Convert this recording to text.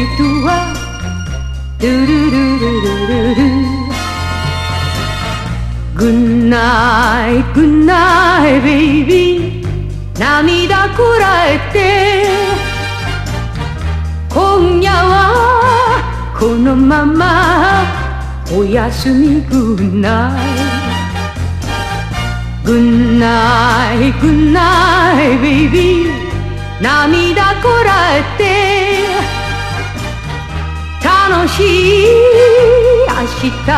人はルルルルルルル Good night, good night, baby 涙こらえて今夜はこのままおやすみ Good night Good night, good night, baby 涙こらえて楽しい明日